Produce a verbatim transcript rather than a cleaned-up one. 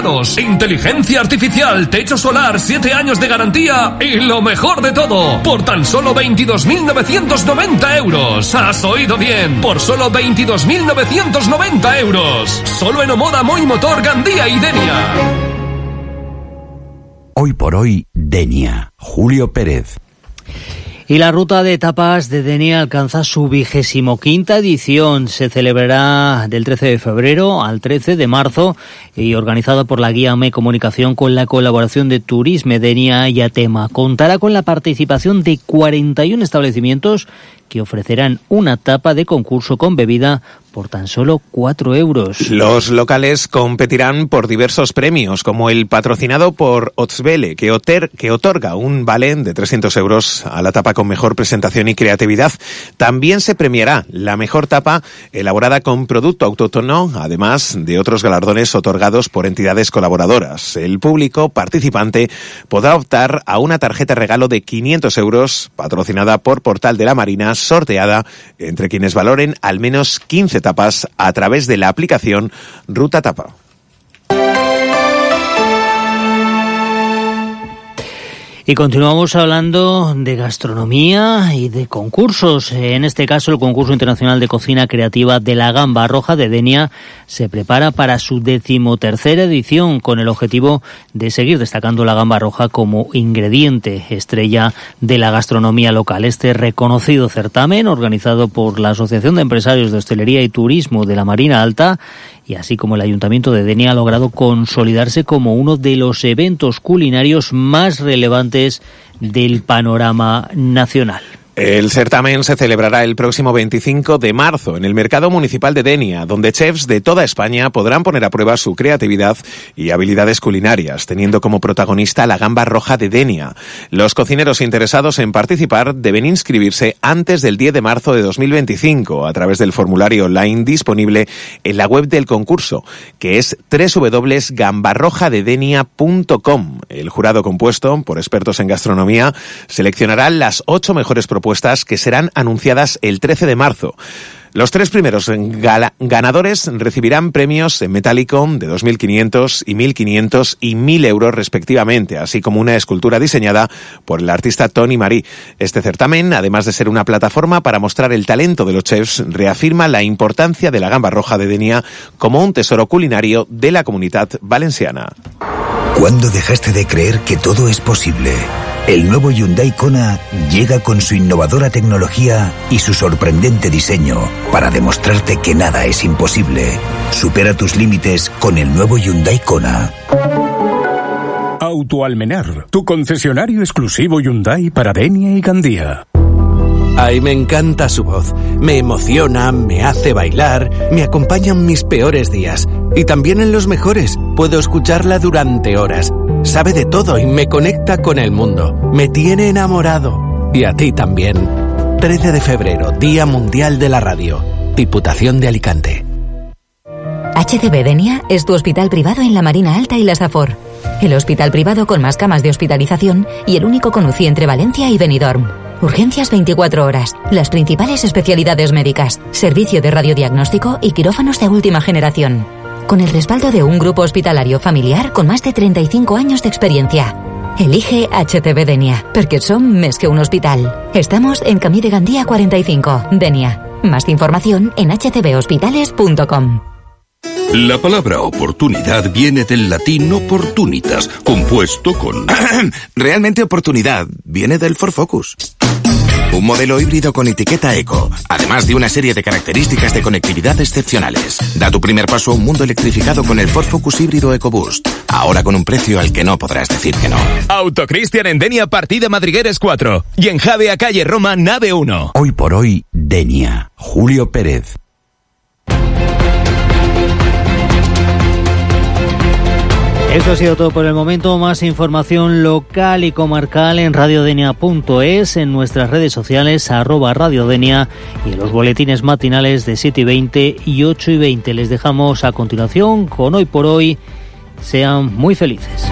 certificados, inteligencia artificial, techo solar, siete años de garantía y lo mejor de todo, por tan solo veintidós mil novecientos noventa euros. ¿Has oído bien? Por solo veintidós mil novecientos noventa euros. Solo en Omoda Moi Motor Gandía y Denia. Hoy por hoy, Denia. Julio Pérez. Y la ruta de etapas de Denia alcanza su vigésimo quinta edición. Se celebrará del trece de febrero al trece de marzo y organizada por la Guía M E Comunicación con la colaboración de Turisme Denia y Atema. Contará con la participación de cuarenta y uno establecimientos que ofrecerán una etapa de concurso con bebida por tan solo cuatro euros. Los locales competirán por diversos premios, como el patrocinado por Otzbele, que, oter, que otorga un vale de trescientos euros a la tapa con mejor presentación y creatividad. También se premiará la mejor tapa elaborada con producto autóctono, además de otros galardones otorgados por entidades colaboradoras. El público participante podrá optar a una tarjeta regalo de quinientos euros, patrocinada por Portal de la Marina, sorteada entre quienes valoren al menos quince tapas a través de la aplicación Ruta Tapa. Y continuamos hablando de gastronomía y de concursos. En este caso, el concurso internacional de cocina creativa de la Gamba Roja de Denia se prepara para su decimotercera edición, con el objetivo de seguir destacando la gamba roja como ingrediente estrella de la gastronomía local. Este reconocido certamen, organizado por la Asociación de Empresarios de Hostelería y Turismo de la Marina Alta, y así como el Ayuntamiento de Denia, ha logrado consolidarse como uno de los eventos culinarios más relevantes del panorama nacional. El certamen se celebrará el próximo veinticinco de marzo en el Mercado Municipal de Denia, donde chefs de toda España podrán poner a prueba su creatividad y habilidades culinarias, teniendo como protagonista la gamba roja de Denia. Los cocineros interesados en participar deben inscribirse antes del diez de marzo de dos mil veinticinco a través del formulario online disponible en la web del concurso, que es doble u doble u doble u punto gambarrojadedenia punto com. El jurado, compuesto por expertos en gastronomía, seleccionará las ocho mejores propuestas propuestas que serán anunciadas el trece de marzo. Los tres primeros gala- ganadores recibirán premios en metálico de dos mil quinientos y mil quinientos y mil euros respectivamente, así como una escultura diseñada por el artista Tony Marí. Este certamen, además de ser una plataforma para mostrar el talento de los chefs, reafirma la importancia de la gamba roja de Denia como un tesoro culinario de la Comunidad Valenciana. ¿Cuándo dejaste de creer que todo es posible? El nuevo Hyundai Kona llega con su innovadora tecnología y su sorprendente diseño para demostrarte que nada es imposible. Supera tus límites con el nuevo Hyundai Kona. Autoalmenar, tu concesionario exclusivo Hyundai para Denia y Gandía. Ay, me encanta su voz. Me emociona, me hace bailar, me acompaña en mis peores días. Y también en los mejores. Puedo escucharla durante horas. Sabe de todo y me conecta con el mundo. Me tiene enamorado. Y a ti también. trece de febrero, Día Mundial de la Radio. Diputación de Alicante. H C B Denia es tu hospital privado en la Marina Alta y la Safor. El hospital privado con más camas de hospitalización y el único con U C I entre Valencia y Benidorm. Urgencias veinticuatro horas, las principales especialidades médicas, servicio de radiodiagnóstico y quirófanos de última generación. Con el respaldo de un grupo hospitalario familiar con más de treinta y cinco años de experiencia. Elige H C B Denia, porque son més que un hospital. Estamos en Camí de Gandía cuarenta y cinco, Denia. Más información en h c b hospitales punto com. La palabra oportunidad viene del latín opportunitas, compuesto con... Realmente oportunidad viene del Ford Focus. Un modelo híbrido con etiqueta eco, además de una serie de características de conectividad excepcionales. Da tu primer paso a un mundo electrificado con el Ford Focus híbrido EcoBoost. Ahora con un precio al que no podrás decir que no. Autocristian en Denia, partida Madrigueres cuatro. Y en Javea, calle Roma, nave uno. Hoy por hoy, Denia. Julio Pérez. Esto ha sido todo por el momento. Más información local y comarcal en radiodenia punto es, en nuestras redes sociales, arroba radiodenia, y en los boletines matinales de siete y veinte y ocho y veinte. Les dejamos a continuación con Hoy por Hoy. Sean muy felices.